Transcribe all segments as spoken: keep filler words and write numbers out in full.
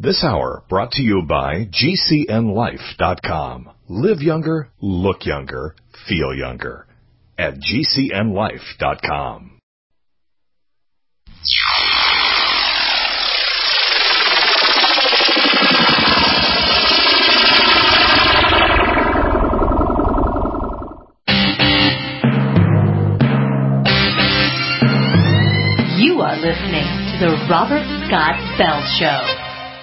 This hour brought to you by G C N life dot com. Live younger, look younger, feel younger. At G C N life dot com. You are listening to the Robert Scott Bell Show.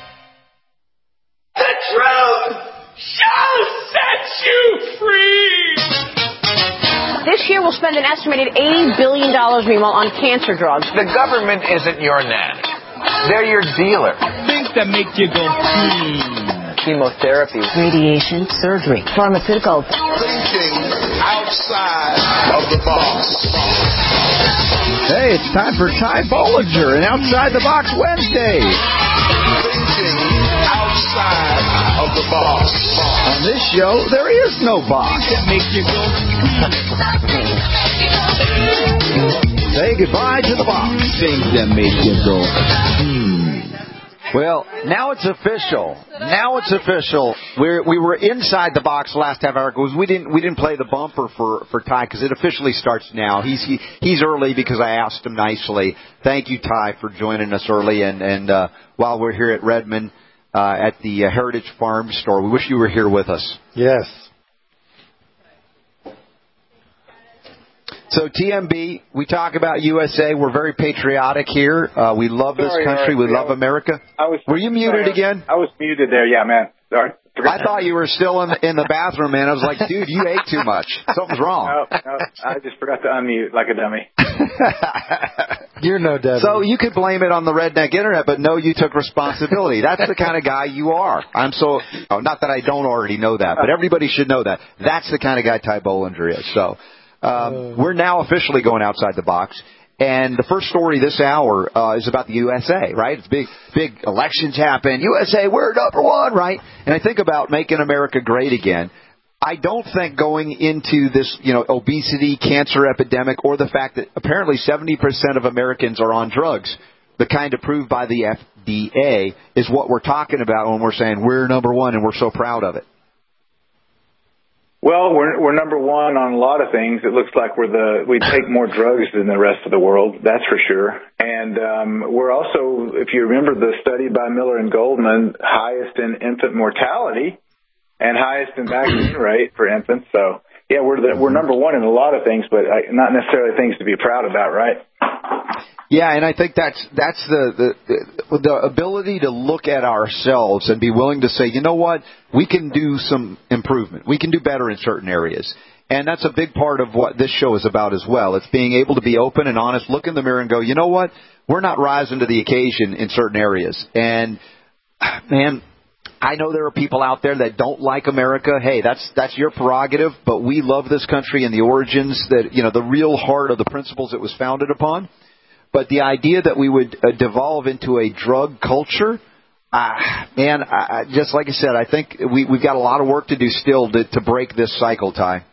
The truth shall set you free! This year we'll spend an estimated eighty billion dollars, meanwhile, on cancer drugs. The government isn't your nanny. They're your dealer. Things that make you go, hmm. Chemotherapy. Radiation, surgery, pharmaceuticals. Thinking outside of the box. Hey, it's time for Ty Bollinger and Outside the Box Wednesday. Thinking outside of the box. On this show, there is no box. That make you go, hmm. Say goodbye to the box. Things that make you go, hmm. Well, now it's official. Now it's official. We're, we were inside the box last half hour because we didn't we didn't play the bumper for for Ty because it officially starts now. He's he, he's early because I asked him nicely. Thank you, Ty, for joining us early. And and uh, while we're here at Redmond uh, at the uh, Heritage Farm Store, we wish you were here with us. Yes. So T M B, we talk about U S A. We're very patriotic here. Uh, we love this Sorry, country. Eric, we love was, America. I was, Were you muted sorry, again? I was muted there. Yeah, man. Sorry. I thought you were still in the, in the bathroom, man. I was like, dude, you ate too much. Something's wrong. No, no, I just forgot to unmute like a dummy. You're no dummy. So you could blame it on the redneck internet, but no, you took responsibility. That's the kind of guy you are. I'm so, oh, not that I don't already know that, but everybody should know that. That's the kind of guy Ty Bollinger is. So um, we're now officially going outside the box. And the first story this hour uh, is about the U S A, right? It's big, big elections happen. U S A, we're number one, right? And I think about making America great again. I don't think going into this, you know, obesity, cancer epidemic, or the fact that apparently seventy percent of Americans are on drugs, the kind approved by the F D A, is what we're talking about when we're saying we're number one and we're so proud of it. Well, we're we're number one on a lot of things. It looks like we're the we take more drugs than the rest of the world. That's for sure. And um, we're also, if you remember the study by Miller and Goldman, highest in infant mortality and highest in vaccine rate for infants. So yeah, we're the, we're number one in a lot of things, but not necessarily things to be proud about, right? Yeah, and I think that's that's the, the the ability to look at ourselves and be willing to say, you know what, we can do some improvement. We can do better in certain areas. And that's a big part of what this show is about as well. It's being able to be open and honest, look in the mirror and go, you know what, we're not rising to the occasion in certain areas. And, man, I know there are people out there that don't like America. Hey, that's that's your prerogative, but we love this country and the origins that, you know, the real heart of the principles it was founded upon. But the idea that we would uh, devolve into a drug culture, uh, man, I, just like I said, I think we, we've got a lot of work to do still to, to break this cycle, Ty.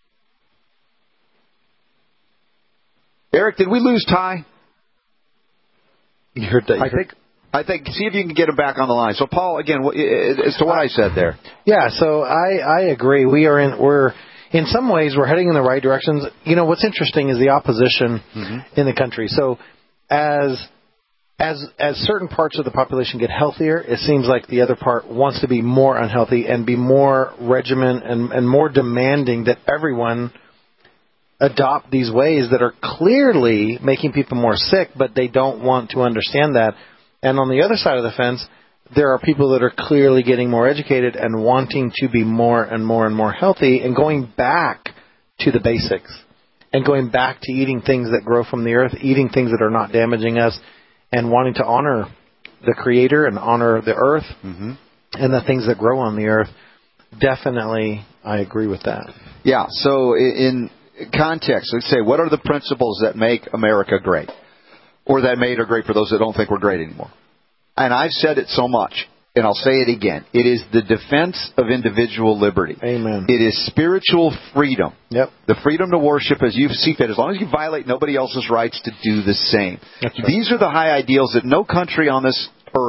Eric, did we lose Ty? You heard that? You I heard... think. I think. See if you can get him back on the line. So, Paul, again, as to what I said there. Yeah. So I, I agree. We are in. We're. In some ways, we're heading in the right directions. You know, what's interesting is the opposition mm-hmm. in the country. So as as as certain parts of the population get healthier, it seems like the other part wants to be more unhealthy and be more regimen and, and more demanding that everyone adopt these ways that are clearly making people more sick, but they don't want to understand that. And on the other side of the fence, there are people that are clearly getting more educated and wanting to be more and more and more healthy and going back to the basics and going back to eating things that grow from the earth, eating things that are not damaging us, and wanting to honor the Creator and honor the earth mm-hmm. and the things that grow on the earth. Definitely, I agree with that. Yeah, so in context, let's say, what are the principles that make America great? Or that made her great for those that don't think we're great anymore? And I've said it so much, and I'll say it again. It is the defense of individual liberty. Amen. It is spiritual freedom. Yep. The freedom to worship as you see fit, as long as you violate nobody else's rights to do the same. That's right. These are the high ideals that no country on this earth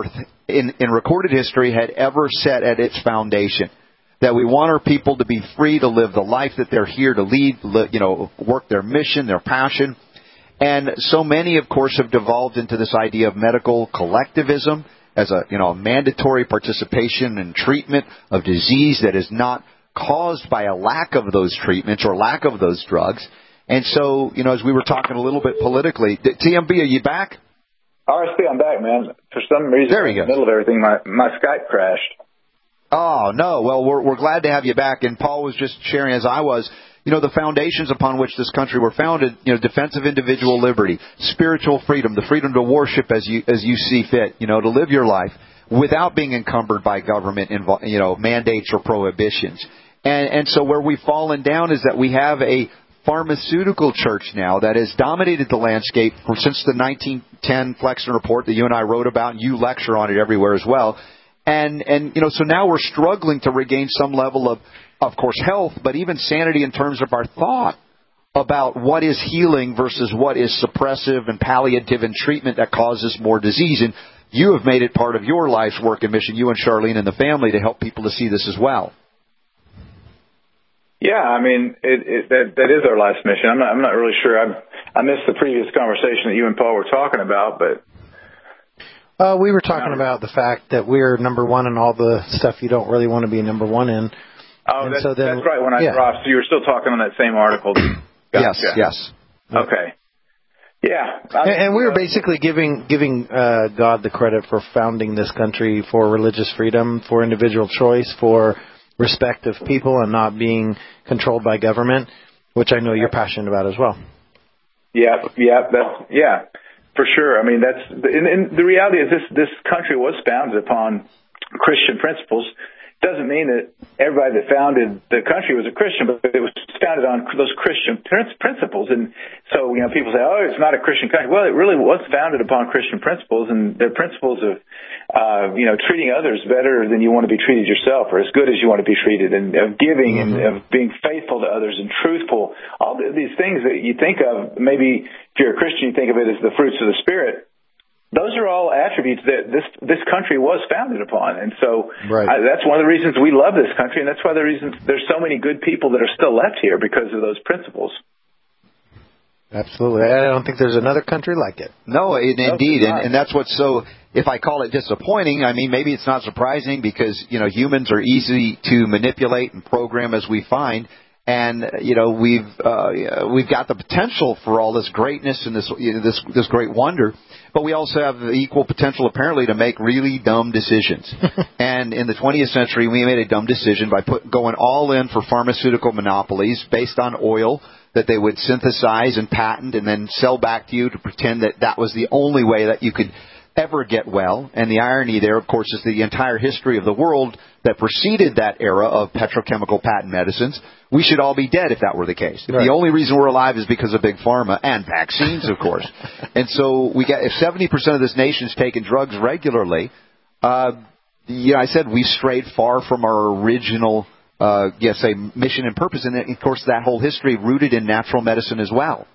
in, in recorded history had ever set at its foundation. That we want our people to be free to live the life that they're here to lead, you know, work their mission, their passion. And so many, of course, have devolved into this idea of medical collectivism as a, you know, a mandatory participation in treatment of disease that is not caused by a lack of those treatments or lack of those drugs. And so, you know, as we were talking a little bit politically, T M B, are you back? R S P, I'm back, man. For some reason, there in you the go. middle of everything, my, my Skype crashed. Oh, no. Well, we're, we're glad to have you back. And Paul was just sharing, as I was, you know, the foundations upon which this country were founded, you know, defense of individual liberty, spiritual freedom, the freedom to worship as you as you see fit, you know, to live your life without being encumbered by government, you know, mandates or prohibitions. And, and so where we've fallen down is that we have a pharmaceutical church now that has dominated the landscape for, since the nineteen ten Flexner Report that you and I wrote about, and you lecture on it everywhere as well. And, and, you know, so now we're struggling to regain some level of, of course, health, but even sanity in terms of our thought about what is healing versus what is suppressive and palliative and treatment that causes more disease. And you have made it part of your life's work and mission, you and Charlene and the family, to help people to see this as well. Yeah, I mean, it, it, that, that is our life's mission. I'm not, I'm not really sure. I, I missed the previous conversation that you and Paul were talking about, but... Uh, we were talking about the fact that we're number one in all the stuff you don't really want to be number one in. Oh, that's, so then, that's right. When I yeah. dropped, so you were still talking on that same article. Gotcha. Yes, yes. Okay. Yeah. I, and, and we were basically giving giving uh, God the credit for founding this country for religious freedom, for individual choice, for respect of people and not being controlled by government, which I know you're passionate about as well. Yeah, yeah, that's, yeah. For sure. I mean, that's and, and the reality is this this country was founded upon Christian principles. Doesn't mean that everybody that founded the country was a Christian, but it was founded on those Christian principles. And so, you know, people say, oh, it's not a Christian country. Well, it really was founded upon Christian principles, and they're principles of, uh, you know, treating others better than you want to be treated yourself, or as good as you want to be treated, and of giving mm-hmm. and of being faithful to others and truthful. All these things that you think of, maybe if you're a Christian, you think of it as the fruits of the Spirit. Those are all attributes that this this country was founded upon. And so right. I, that's one of the reasons we love this country, and that's why the reasons there's so many good people that are still left here, because of those principles. Absolutely. I don't think there's another country like it. No, it, no indeed. And, and that's what's so, if I call it disappointing, I mean, maybe it's not surprising because, you know, humans are easy to manipulate and program as we find. And, you know, we've, uh, we've got the potential for all this greatness and this, you know, this, this great wonder, but we also have the equal potential apparently to make really dumb decisions. And in the twentieth century, we made a dumb decision by put, going all in for pharmaceutical monopolies based on oil that they would synthesize and patent and then sell back to you to pretend that that was the only way that you could ever get well. And the irony there, of course, is the entire history of the world that preceded that era of petrochemical patent medicines. We should all be dead if that were the case. If right. the only reason we're alive is because of Big Pharma and vaccines, of course. And so we got, if seventy percent of this nation's taking drugs regularly, uh, yeah, I said we've strayed far from our original, uh, yes, say mission and purpose. And of course, that whole history rooted in natural medicine as well.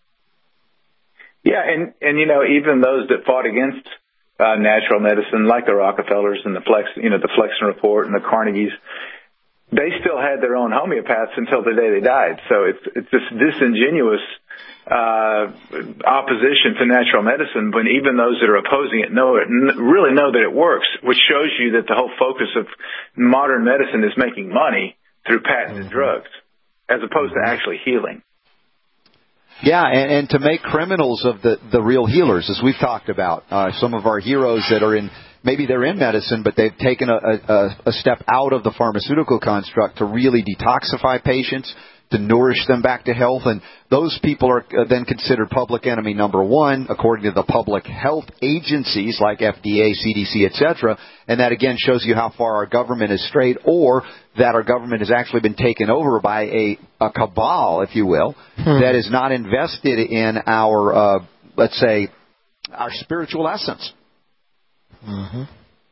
Yeah, and, and you know, even those that fought against uh, natural medicine, like the Rockefellers and the Flex, you know, the Flexner Report and the Carnegies, they still had their own homeopaths until the day they died. So it's it's this disingenuous uh, opposition to natural medicine when even those that are opposing it know it, really know that it works, which shows you that the whole focus of modern medicine is making money through patented mm-hmm. drugs, as opposed to actually healing. Yeah, and, and to make criminals of the, the real healers, as we've talked about. Uh, some of our heroes that are in, maybe they're in medicine, but they've taken a, a, a step out of the pharmaceutical construct to really detoxify patients, to nourish them back to health. And those people are then considered public enemy number one, according to the public health agencies like F D A, C D C, et cetera. And that, again, shows you how far our government is strayed, or that our government has actually been taken over by a, a cabal, if you will, hmm. that is not invested in our, uh, let's say, our spiritual essence. Mm-hmm.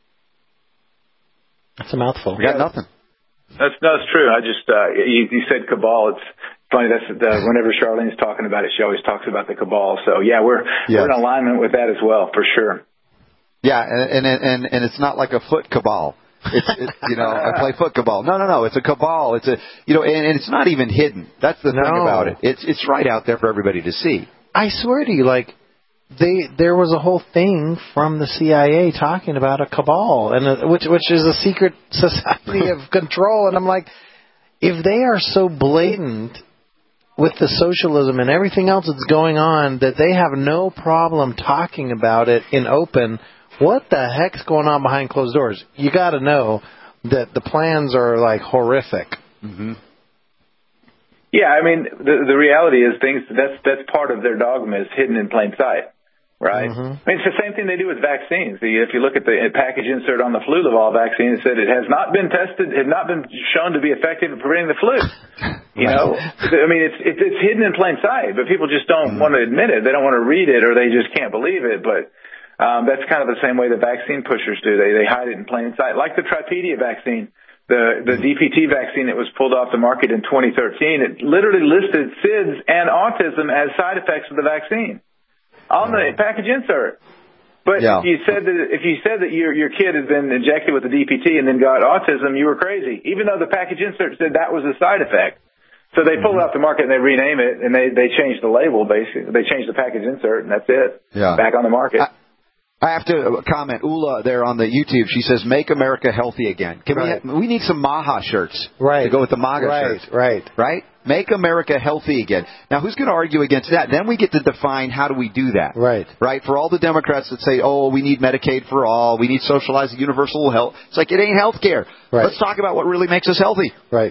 That's a mouthful. We got nothing. That's that's true. I just uh, you, you said cabal. It's funny. That's the, whenever Charlene's talking about it, she always talks about the cabal. So yeah, we're yes. we're in alignment with that as well, for sure. Yeah, and and and, and it's not like a foot cabal. It's, it's you know, I play foot cabal. No, no, no. It's a cabal. It's a you know, and, and it's not even hidden. That's the No. thing about it. It's it's right out there for everybody to see. I swear to you, like they there was a whole thing from the C I A talking about a cabal, and a, which which is a secret society of control. And I'm like, if they are so blatant with the socialism and everything else that's going on that they have no problem talking about it in open, what the heck's going on behind closed doors? You got to know that the plans are like horrific. Mm-hmm. Yeah, I mean, the the reality is things that's that's part of their dogma is hidden in plain sight, right? Mm-hmm. I mean, it's the same thing they do with vaccines. The, if you look at the package insert on the Flulavol vaccine, it said it has not been tested, has not been shown to be effective at preventing the flu. You know, I mean, it's, it's it's hidden in plain sight, but people just don't mm-hmm. want to admit it. They don't want to read it, or they just can't believe it. But um, that's kind of the same way the vaccine pushers do. They they hide it in plain sight, like the Tripedia vaccine. The the D P T vaccine that was pulled off the market in twenty thirteen, it literally listed S I D S and autism as side effects of the vaccine on the package insert. But Yeah. if you said that if you said that your your kid has been injected with the D P T and then got autism, you were crazy, even though the package insert said that was a side effect. So they pulled it off the market and they rename it and they they changed the label basically. They changed the package insert and that's it. Yeah. Back on the market. I- I have to comment, Ula there on the YouTube. She says, "Make America healthy again." Can Right. we? Ha- we need some Maha shirts Right. to go with the MAGA Right, shirts. right. Right. Make America healthy again. Now, who's going to argue against that? Then we get to define how do we do that. Right. Right. For all the Democrats that say, "Oh, we need Medicaid for all. We need socialized universal health." It's like it ain't health care. Right. Let's talk about what really makes us healthy. Right.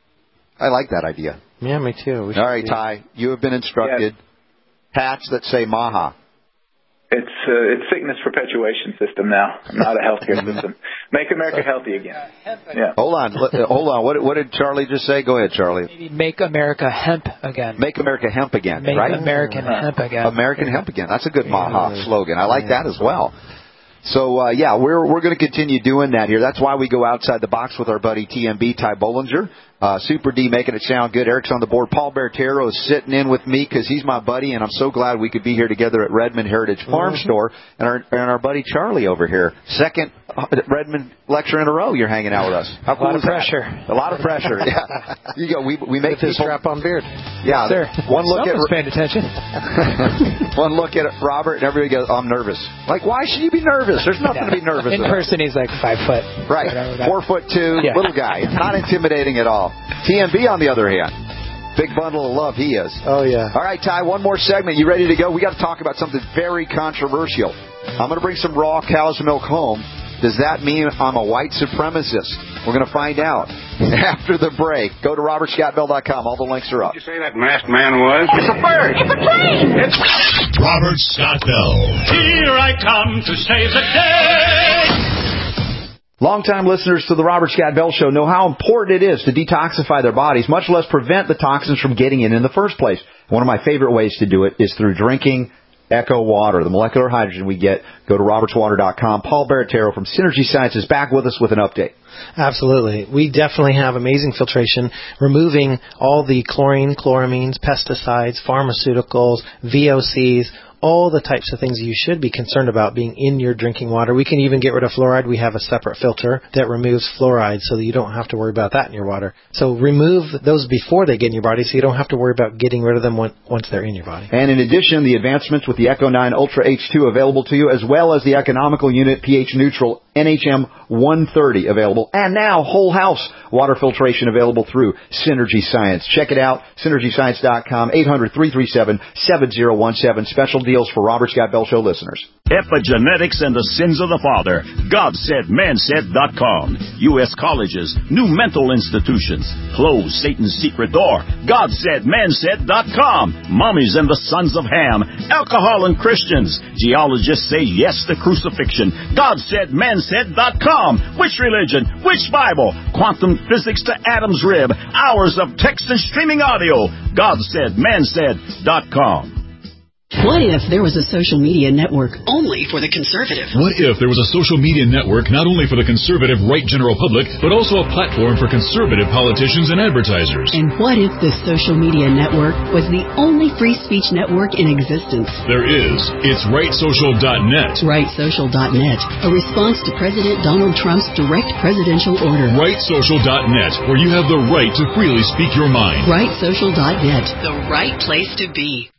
I like that idea. Yeah, me too. We All right, should be- Ty, you have been instructed. Hats that say Maha. It's uh, it's sickness perpetuation system now, not a healthcare system. Make America healthy again. Yeah. Hold on, let- uh, hold on. What, what did Charlie just say? Go ahead, Charlie. Maybe make America hemp again. Make America hemp again, Make right? American hemp again. American hemp again. That's a good Maha slogan. I like that as well. So, uh, yeah, we're we're going to continue doing that here. That's why we go outside the box with our buddy T M B, Ty Bollinger. Uh, Super D making it sound good. Eric's on the board. Paul Bertero is sitting in with me because he's my buddy, and I'm so glad we could be here together at Redmond Heritage Farm Mm-hmm. Store. And our and our buddy Charlie over here. Second uh, Redmond lecture in a row you're hanging out with us. How cool A lot is of that? pressure. A lot of pressure, yeah. You go. We, we make With his people... strap-on beard. Yeah, Sir, one look at... someone's paying attention. One look at Robert and everybody goes, "I'm nervous." Like, why should you be nervous? There's nothing to be nervous In about. person, he's like five foot. Right. Whatever that- Four foot two, Yeah. little guy. Not intimidating at all. T M B, on the other hand, big bundle of love he is. Oh, yeah. All right, Ty, one more segment. You ready to go? We got to talk about something very controversial. I'm going to bring some raw cow's milk home. Does that mean I'm a white supremacist? We're going to find out after the break. Go to robert scott bell dot com. All the links are up. Did you say that masked man was? It's a bird. It's a plane. It's Robert Scott Bell. Here I come to save the day. Longtime listeners to the Robert Scott Bell Show know how important it is to detoxify their bodies, much less prevent the toxins from getting in in the first place. One of my favorite ways to do it is through drinking Echo Water, the molecular hydrogen we get. Go to roberts water dot com. Paul Bertero from Synergy Science is back with us with an update. Absolutely. We definitely have amazing filtration, removing all the chlorine, chloramines, pesticides, pharmaceuticals, V O Cs, all the types of things you should be concerned about being in your drinking water. We can even get rid of fluoride. We have a separate filter that removes fluoride so that you don't have to worry about that in your water. So remove those before they get in your body so you don't have to worry about getting rid of them once they're in your body. And in addition, the advancements with the Echo nine Ultra H two available to you, as well as the economical unit pH neutral N H M one thirty available. And now whole house water filtration available through Synergy Science. Check it out, synergy science dot com, eight hundred, three three seven, seven zero one seven. Special deals for Robert Scott Bell Show listeners. Epigenetics and the Sins of the Father. God said, man said dot com. U S colleges, new mental institutions. Close Satan's secret door. God said, man said dot com. Mummies and the sons of Ham. Alcohol and Christians. Geologists say yes to crucifixion. God said, man said dot com. Which religion? Which Bible? Quantum physics to Adam's rib. Hours of text and streaming audio. God said, man said dot com. What if there was a social media network only for the conservative? What if there was a social media network not only for the conservative right general public, but also a platform for conservative politicians and advertisers? And what if this social media network was the only free speech network in existence? There is. It's right social dot net. right social dot net, a response to President Donald Trump's direct presidential order. right social dot net, where you have the right to freely speak your mind. right social dot net, the right place to be.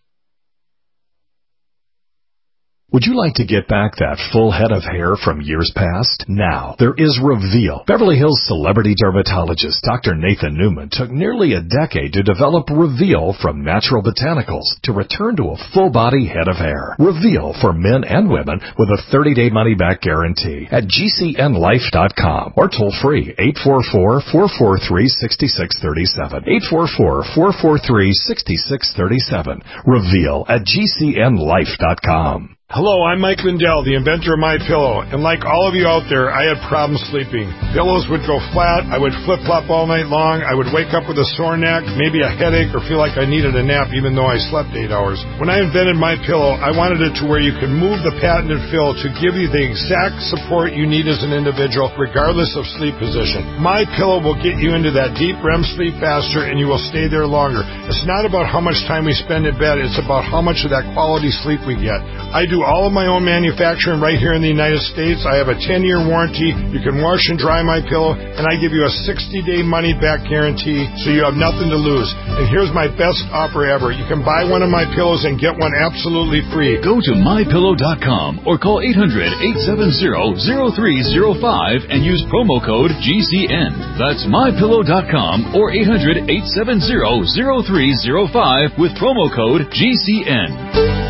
Would you like to get back that full head of hair from years past? Now, there is Reveal. Beverly Hills celebrity dermatologist Doctor Nathan Newman took nearly a decade to develop Reveal from natural botanicals to return to a full-body head of hair. Reveal for men and women with a thirty-day money-back guarantee at G C N life dot com or toll-free eight four four, four four three, six six three seven. eight four four, four four three, six six three seven. Reveal at G C N life dot com. Hello, I'm Mike Lindell, the inventor of MyPillow, and like all of you out there, I had problems sleeping. Pillows would go flat, I would flip-flop all night long, I would wake up with a sore neck, maybe a headache, or feel like I needed a nap even though I slept eight hours. When I invented MyPillow, I wanted it to where you could move the patented fill to give you the exact support you need as an individual, regardless of sleep position. MyPillow will get you into that deep R E M sleep faster, and you will stay there longer. It's not about how much time we spend in bed, it's about how much of that quality sleep we get. I do all of my own manufacturing right here in the United States. I have a ten-year warranty. You can wash and dry my pillow, and I give you a sixty-day money-back guarantee, so you have nothing to lose. And here's my best offer ever. You can buy one of my pillows and get one absolutely free. Go to my pillow dot com or call eight hundred, eight seven zero, zero three zero five and use promo code G C N. That's my pillow dot com or eight hundred, eight seven zero, zero three zero five with promo code G C N.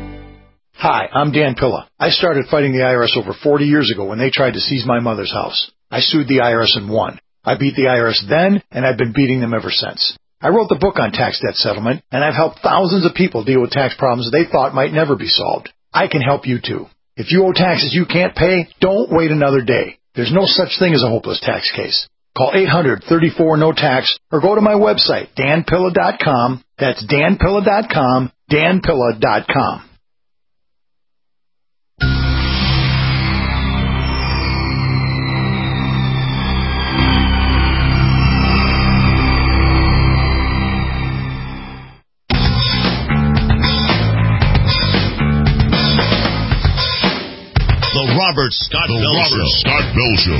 Hi, I'm Dan Pilla. I started fighting the I R S over forty years ago when they tried to seize my mother's house. I sued the I R S and won. I beat the I R S then, and I've been beating them ever since. I wrote the book on tax debt settlement, and I've helped thousands of people deal with tax problems they thought might never be solved. I can help you too. If you owe taxes you can't pay, don't wait another day. There's no such thing as a hopeless tax case. Call eight hundred, thirty-four, no tax or go to my website, dan pilla dot com. That's dan pilla dot com, dan pilla dot com. The Robert Scott the Bell Robert Show. Scott Bell Show.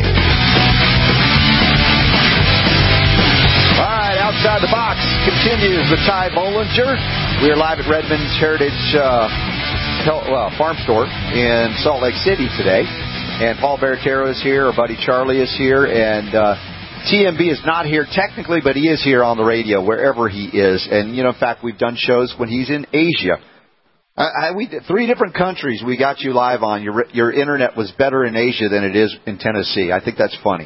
All right, Outside the Box continues with Ty Bollinger. We are live at Redmond's Heritage uh, well, Farm Store in Salt Lake City today. And Paul Baratero is here, our buddy Charlie is here, and uh, T M B is not here technically, but he is here on the radio wherever he is. And, you know, in fact, we've done shows when he's in Asia. I, I, we did three different countries we got you live on. Your your internet was better in Asia than it is in Tennessee. I think that's funny.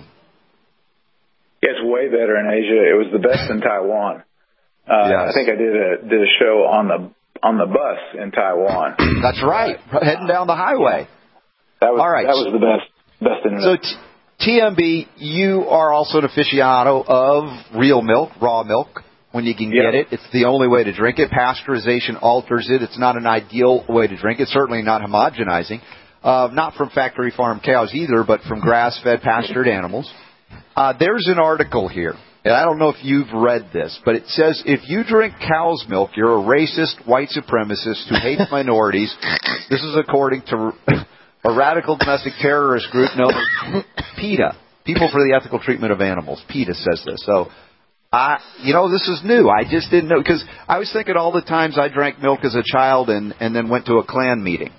Yeah, it's way better in Asia. It was the best in Taiwan. Uh, yes. I think I did a did a show on the on the bus in Taiwan. That's right, heading down the highway. That was All right. that was the best best internet. So t- T M B, you are also an aficionado of real milk, raw milk. When you can get it, it's the only way to drink it. Pasteurization alters it. It's not an ideal way to drink it. Certainly not homogenizing. Uh, not from factory farm cows either, but from grass-fed pastured animals. Uh, there's an article here, and I don't know if you've read this, but it says if you drink cow's milk, you're a racist, white supremacist who hates minorities. This is according to a radical domestic terrorist group known as PETA, People for the Ethical Treatment of Animals. PETA says this. So, I, you know, this is new. I just didn't know, because I was thinking all the times I drank milk as a child and, and then went to a Klan meeting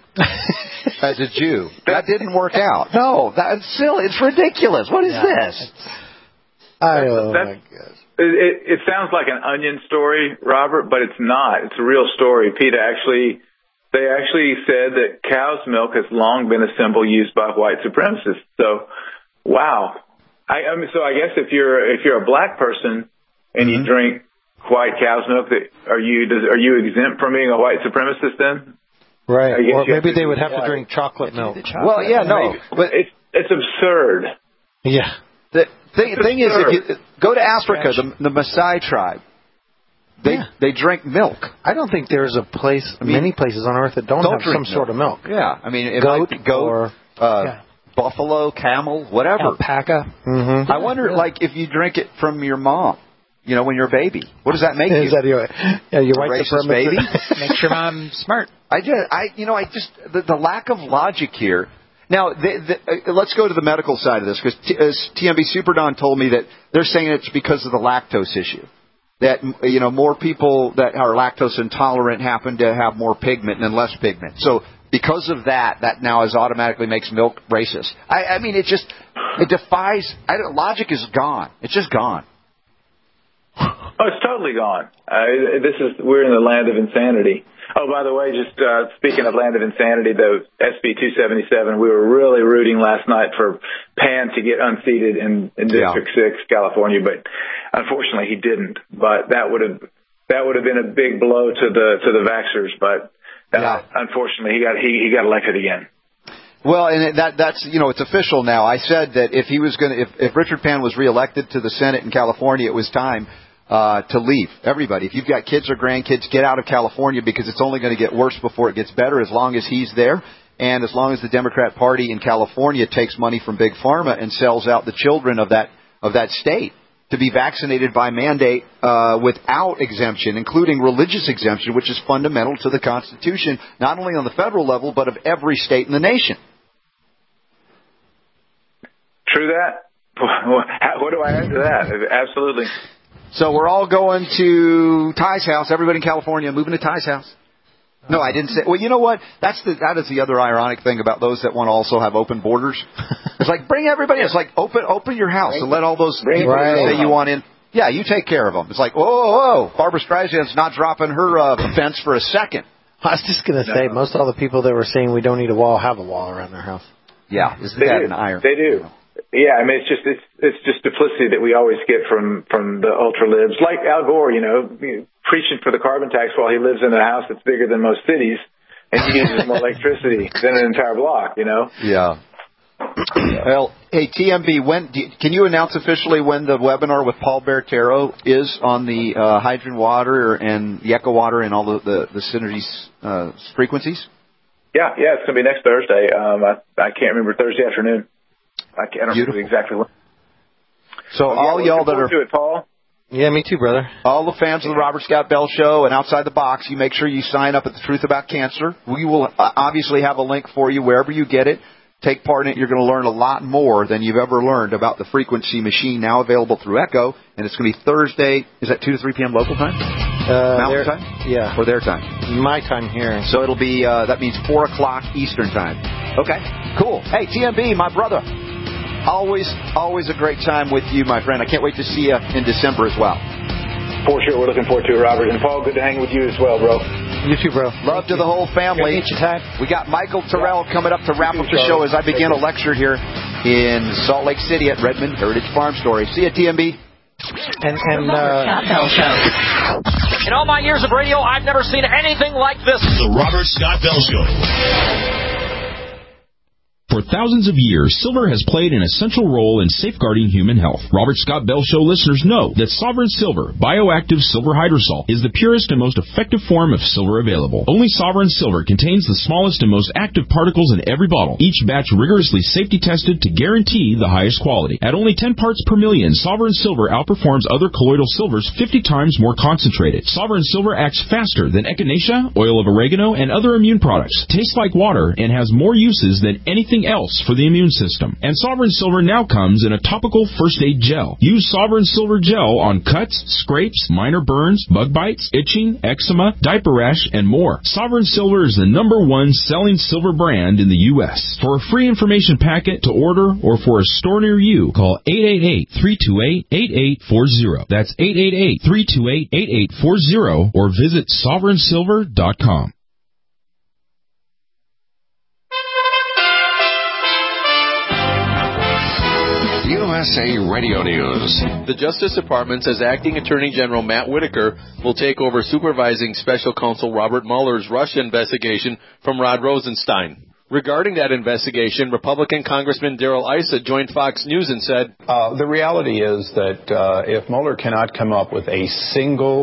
as a Jew. That didn't work out. No, that's silly. It's ridiculous. What is yeah, this? I oh that's, my gosh. It, it sounds like an Onion story, Robert, but it's not. It's a real story. PETA actually, they actually said that cow's milk has long been a symbol used by white supremacists. So, wow. I, I mean, so I guess if you're if you're a black person and you drink white cow's milk, that are you does, are you exempt from being a white supremacist then? Right. Or maybe to they would have white. to drink chocolate milk. Chocolate. Well, yeah, no, Maybe. but it's it's absurd. Yeah. The thing, thing is, if you go to Africa, the, the Maasai tribe, They yeah. they drink milk. I don't think there's a place, I mean, many places on earth that don't, don't have some milk. sort of milk. Yeah, I mean, it goat, might be goat or uh, yeah. buffalo, camel, whatever. Alpaca. Mm-hmm. I wonder, like, if you drink it from your mom, you know, when you're a baby, what does that make Is you? That your, yeah, your white racist supremacist baby? Makes your mom smart. I just, I, you know, I just the, the lack of logic here. Now, the, the, uh, let's go to the medical side of this, because T, uh, T M B Super Don told me that they're saying it's because of the lactose issue. That, you know, more people that are lactose intolerant happen to have more pigment than less pigment. So because of that, that now is automatically makes milk racist. I, I mean, it just, it defies, I don't, logic is gone. It's just gone. Oh, it's totally gone. Uh, this is, we're in the land of insanity. Oh, by the way, just uh, speaking of land of insanity, the S B two seventy-seven, we were really rooting last night for Pan to get unseated in, in District yeah. six, California, but unfortunately he didn't. But that would have that would have been a big blow to the to the vaxxers. But uh, yeah. unfortunately, he got he, he got elected again. Well, and that that's you know it's official now. I said that if he was going to if, if Richard Pan was reelected to the Senate in California, it was time. Uh, to leave. Everybody, if you've got kids or grandkids, get out of California, because it's only going to get worse before it gets better as long as he's there, and as long as the Democrat Party in California takes money from Big Pharma and sells out the children of that of that state to be vaccinated by mandate uh, without exemption, including religious exemption, which is fundamental to the Constitution, not only on the federal level, but of every state in the nation. True that? What do I add to that? Absolutely. So we're all going to Ty's house. Everybody in California moving to Ty's house. No, I didn't say. Well, you know what? That's the that is the other ironic thing about those that want to also have open borders. It's like bring everybody. It's like open open your house and let all those people right. say you want in. Yeah, you take care of them. It's like whoa, whoa, whoa. Barbara Streisand's not dropping her uh, fence for a second. I was just going to say, no. most all the people that were saying we don't need a wall have a wall around their house. Yeah, isn't they that do. an iron? They do. Yeah, I mean, it's just it's it's just duplicity that we always get from from the ultra libs, like Al Gore, you know, preaching for the carbon tax while he lives in a house that's bigger than most cities, and he uses more electricity than an entire block, you know. Yeah. Well, hey T M B, when do you, can you announce officially when the webinar with Paul Bertero is on the uh, hydrogen water and the eco water and all the the, the synergies uh, frequencies? Yeah, yeah, it's gonna be next Thursday. Um, I I can't remember Thursday afternoon. I can't remember exactly when. So yeah, all y'all that are to it, Paul. Yeah, me too, brother. All the fans of the Robert Scott Bell Show and Outside the Box, you make sure you sign up at The Truth About Cancer. We will obviously have a link for you wherever you get it. Take part in it. You're going to learn a lot more than you've ever learned about the frequency machine, now available through Echo. And it's going to be Thursday. Is that two to three p.m. local time? Uh, Mountain time? Yeah. Or their time? My time here. So it'll be, uh, that means four o'clock Eastern time. Okay, cool. Hey, T M B, my brother. Always, always a great time with you, my friend. I can't wait to see you in December as well. For sure. We're looking forward to it, Robert. And Paul, good to hang with you as well, bro. You too, bro. Love to the whole family. We got Michael Terrell yeah. coming up to wrap up the show as I begin a lecture here in Salt Lake City at Redmond Heritage Farm Story. See you, T M B. And, and uh, in all my years of radio, I've never seen anything like this. The Robert Scott Bell Show. For thousands of years, silver has played an essential role in safeguarding human health. Robert Scott Bell Show listeners know that Sovereign Silver, bioactive silver hydrosol, is the purest and most effective form of silver available. Only Sovereign Silver contains the smallest and most active particles in every bottle, each batch rigorously safety tested to guarantee the highest quality. At only ten parts per million, Sovereign Silver outperforms other colloidal silvers fifty times more concentrated. Sovereign Silver acts faster than echinacea, oil of oregano, and other immune products, tastes like water, and has more uses than anything else for the immune system. And Sovereign Silver now comes in a topical first aid gel. Use Sovereign Silver gel on cuts, scrapes, minor burns, bug bites, itching, eczema, diaper rash, and more. Sovereign Silver is the number one selling silver brand in the U S For a free information packet to order or for a store near you, call eight eight eight, three two eight, eight eight four zero. That's eight eight eight, three two eight, eight eight four zero or visit sovereign silver dot com. U S A Radio News. The Justice Department says Acting Attorney General Matt Whitaker will take over supervising Special Counsel Robert Mueller's Russia investigation from Rod Rosenstein. Regarding that investigation, Republican Congressman Darrell Issa joined Fox News and said, uh, the reality is that uh, if Mueller cannot come up with a single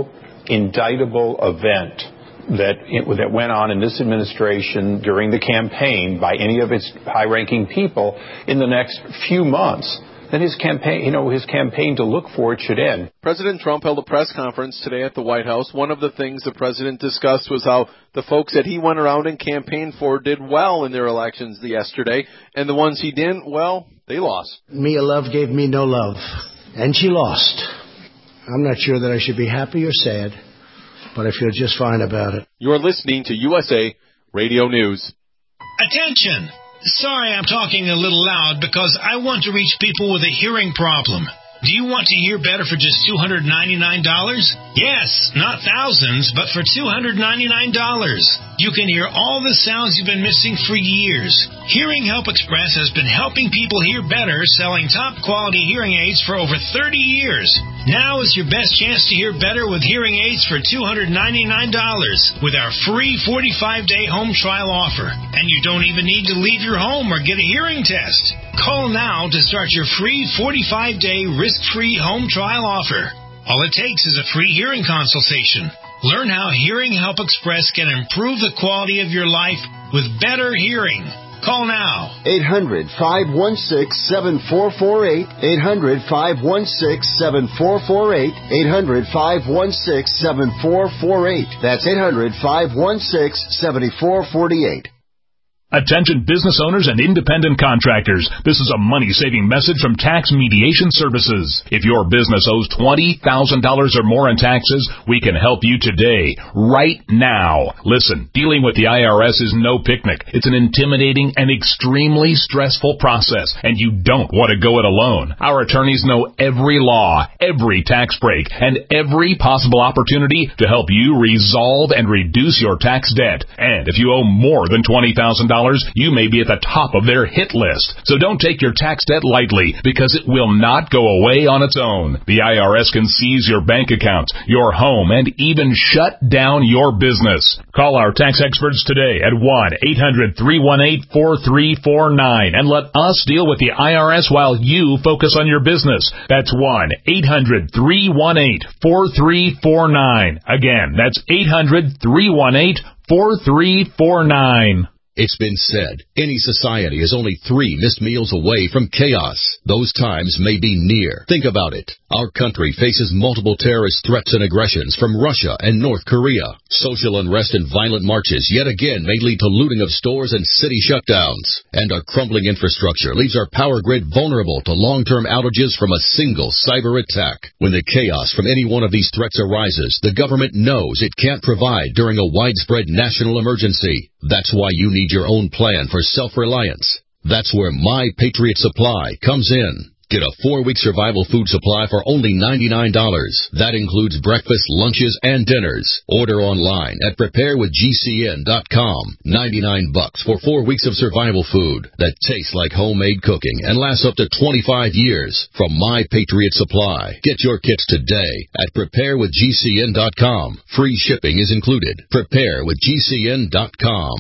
indictable event that it, that went on in this administration during the campaign by any of its high-ranking people in the next few months, then his campaign, you know, his campaign to look for it should end. President Trump held a press conference today at the White House. One of the things the president discussed was how the folks that he went around and campaigned for did well in their elections yesterday, and the ones he didn't, well, they lost. Mia Love gave me no love, and she lost. I'm not sure that I should be happy or sad, but I feel just fine about it. You're listening to U S A Radio News. Attention! Sorry I'm talking a little loud because I want to reach people with a hearing problem. Do you want to hear better for just two hundred ninety-nine dollars? Yes, not thousands, but for two hundred ninety-nine dollars. You can hear all the sounds you've been missing for years. Hearing Help Express has been helping people hear better, selling top-quality hearing aids for over thirty years. Now is your best chance to hear better with hearing aids for two hundred ninety-nine dollars with our free forty-five day home trial offer. And you don't even need to leave your home or get a hearing test. Call now to start your free forty-five day risk-free home trial offer. All it takes is a free hearing consultation. Learn how Hearing Help Express can improve the quality of your life with better hearing. Call now. eight hundred, five one six, seven four four eight. eight hundred, five one six, seven four four eight. eight hundred, five one six, seven four four eight. That's eight hundred, five one six, seven four four eight. Attention business owners and independent contractors. This is a money-saving message from Tax Mediation Services. If your business owes twenty thousand dollars or more in taxes, we can help you today, right now. Listen, dealing with the I R S is no picnic. It's an intimidating and extremely stressful process, and you don't want to go it alone. Our attorneys know every law, every tax break, and every possible opportunity to help you resolve and reduce your tax debt. And if you owe more than twenty thousand dollars, you may be at the top of their hit list. So don't take your tax debt lightly, because it will not go away on its own. The I R S can seize your bank accounts, your home, and even shut down your business. Call our tax experts today at one eight hundred, three one eight, four three four nine and let us deal with the I R S while you focus on your business. That's one eight hundred, three one eight, four three four nine. Again, that's eight hundred, three one eight, four three four nine. It's been said, any society is only three missed meals away from chaos. Those times may be near. Think about it. Our country faces multiple terrorist threats and aggressions from Russia and North Korea. Social unrest and violent marches yet again may lead to looting of stores and city shutdowns. And our crumbling infrastructure leaves our power grid vulnerable to long-term outages from a single cyber attack. When the chaos from any one of these threats arises, the government knows it can't provide during a widespread national emergency. That's why you need your own plan for self-reliance. That's where My Patriot Supply comes in. Get a four-week survival food supply for only ninety-nine dollars. That includes breakfast, lunches, and dinners. Order online at prepare with G C N dot com. ninety-nine bucks for four weeks of survival food that tastes like homemade cooking and lasts up to twenty-five years from My Patriot Supply. Get your kits today at prepare with G C N dot com. Free shipping is included. prepare with G C N dot com.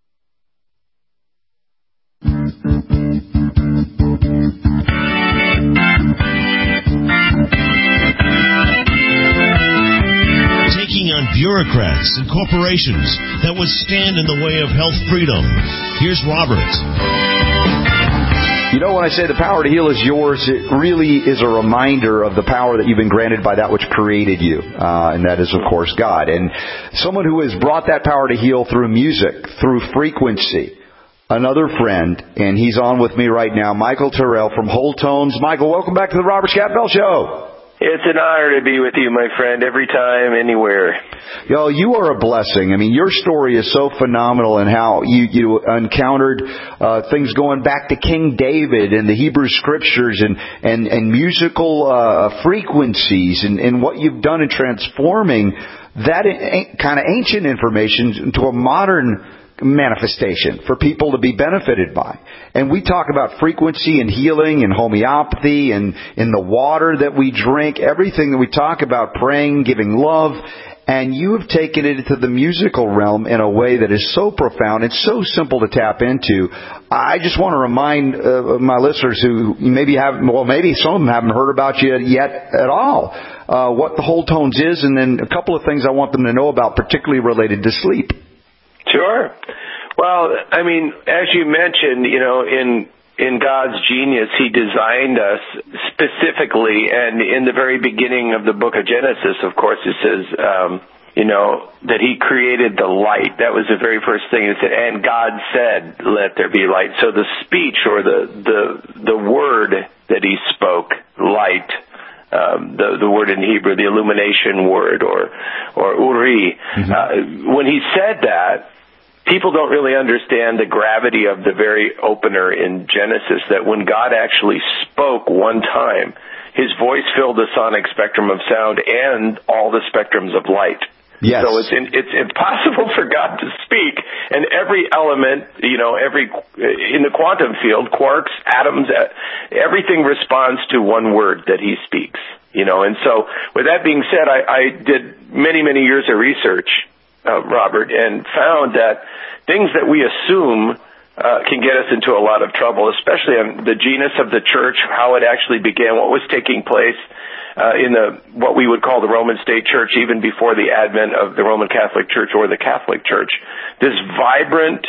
Taking on bureaucrats and corporations that would stand in the way of health freedom. Here's Robert. You know, when I say the power to heal is yours, it really is a reminder of the power that you've been granted by that which created you. Uh, and that is, of course, God. And someone who has brought that power to heal through music, through frequency. Another friend, and he's on with me right now, Michael Terrell from Whole Tones. Michael, welcome back to the Robert Scott Bell Show. It's an honor to be with you, my friend, every time, anywhere. Yo, you are a blessing. I mean, your story is so phenomenal in how you, you encountered uh, things going back to King David and the Hebrew Scriptures and, and, and musical uh, frequencies and, and what you've done in transforming that kind of ancient information into a modern manifestation for people to be benefited by. And we talk about frequency and healing and homeopathy and in the water that we drink, everything that we talk about, praying, giving love. and you have taken it into the musical realm in a way that is so profound and so simple to tap into. I just want to remind uh, my listeners who maybe haven't, well, maybe some of them haven't heard about you yet at all, uh, what the Whole Tones is, and then a couple of things I want them to know about, particularly related to sleep. Sure. Well, I mean, as you mentioned, you know, in in God's genius, He designed us specifically, and in the very beginning of the book of Genesis, of course, it says, um, you know, that He created the light. That was the very first thing. It said, and God said, let there be light. So the speech or the, the, the word that He spoke, light, um, the, the word in Hebrew, the illumination word, or, or uri, mm-hmm. uh, when He said that, people don't really understand the gravity of the very opener in Genesis, that when God actually spoke one time, His voice filled the sonic spectrum of sound and all the spectrums of light. Yes. So it's in, it's impossible for God to speak, and every element, you know, every in the quantum field, quarks, atoms, everything responds to one word that He speaks. You know, and so with that being said, I, I did many, many years of research, Uh, Robert, and found that things that we assume uh, can get us into a lot of trouble, especially on the genus of the church, how it actually began, what was taking place uh, in the what we would call the Roman State Church, even before the advent of the Roman Catholic Church or the Catholic Church. This vibrant,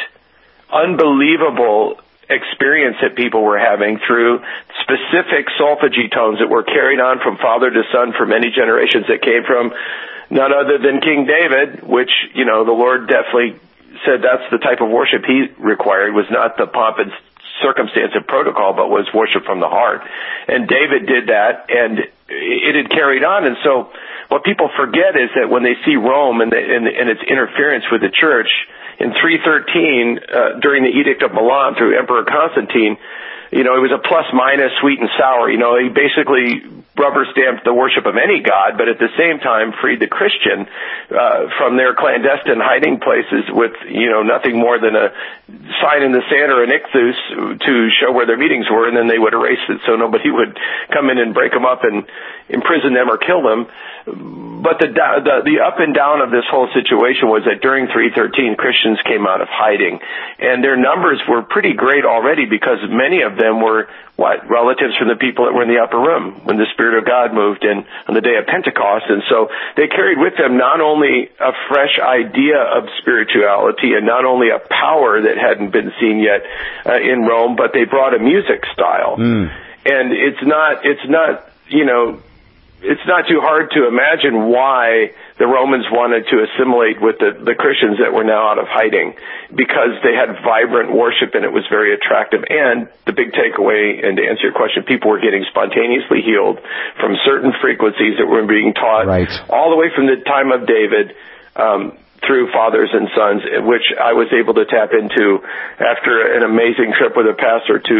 unbelievable experience that people were having through specific solfegy tones that were carried on from father to son for many generations, that came from none other than King David, which, you know, the Lord definitely said that's the type of worship He required, was not the pomp and circumstance and protocol, but was worship from the heart. And David did that, and it had carried on. And so what people forget is that when they see Rome and, the, and, and its interference with the church, in three thirteen, uh, during the Edict of Milan through Emperor Constantine, you know, it was a plus minus, sweet and sour. You know, he basically rubber stamped the worship of any god, but at the same time freed the Christian uh, from their clandestine hiding places with, you know, nothing more than a sign in the sand or an ichthus to show where their meetings were, and then they would erase it so nobody would come in and break them up and imprison them or kill them. But the, the the up and down of this whole situation was that during three thirteen, Christians came out of hiding, and their numbers were pretty great already, because many of them were what relatives from the people that were in the upper room when the Spirit of God moved in on the day of Pentecost. And so they carried with them not only a fresh idea of spirituality and not only a power that hadn't been seen yet uh, in Rome, but they brought a music style. Mm. And it's not it's not you know. It's not too hard to imagine why the Romans wanted to assimilate with the, the Christians that were now out of hiding, because they had vibrant worship and it was very attractive. And the big takeaway, and to answer your question, people were getting spontaneously healed from certain frequencies that were being taught right. all the way from the time of David um, through fathers and sons, which I was able to tap into after an amazing trip with a pastor to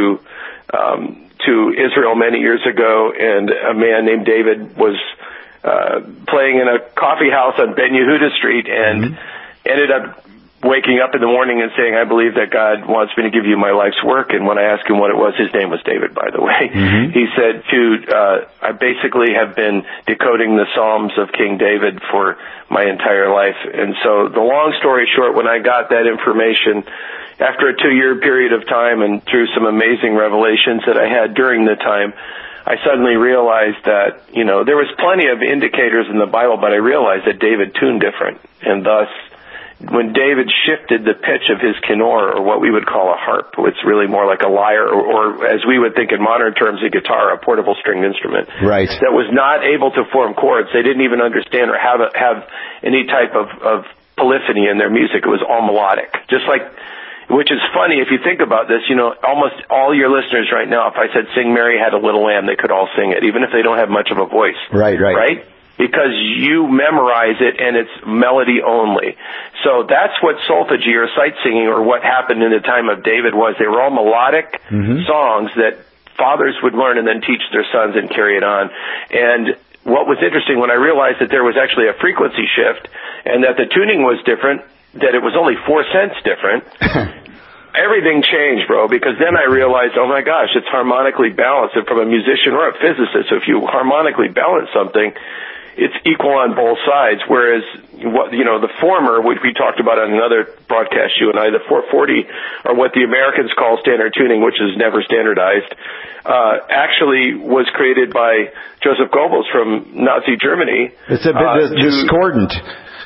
um to Israel many years ago, and a man named David was uh, playing in a coffee house on Ben Yehuda Street, and mm-hmm. ended up waking up in the morning and saying, I believe that God wants me to give you my life's work. And when I asked him what it was, his name was David, by the way. Mm-hmm. He said, to, uh, I basically have been decoding the Psalms of King David for my entire life. And so the long story short, when I got that information, after a two-year period of time and through some amazing revelations that I had during the time, I suddenly realized that, you know, there was plenty of indicators in the Bible, but I realized that David tuned different. And thus, when David shifted the pitch of his kinnor, or what we would call a harp, it's really more like a lyre, or, or as we would think in modern terms, a guitar, a portable stringed instrument, right. that was not able to form chords. They didn't even understand or have a, have any type of, of polyphony in their music. It was all melodic, just like. Which is funny if you think about this, you know, almost all your listeners right now, if I said sing Mary Had a Little Lamb, they could all sing it, even if they don't have much of a voice. Right, right. Right? Because you memorize it and it's melody only. So that's what solfegy or sight singing, or what happened in the time of David, was they were all melodic mm-hmm. songs that fathers would learn and then teach their sons and carry it on. And what was interesting, when I realized that there was actually a frequency shift and that the tuning was different, that it was only four cents different, everything changed, bro, because then I realized, oh my gosh, it's harmonically balanced. And from a musician or a physicist, if you harmonically balance something, it's equal on both sides. Whereas, what you know, the former, which we talked about on another broadcast, you and I, the four forty, or what the Americans call standard tuning, which is never standardized, uh, actually was created by Joseph Goebbels from Nazi Germany. It's a bit uh, discordant.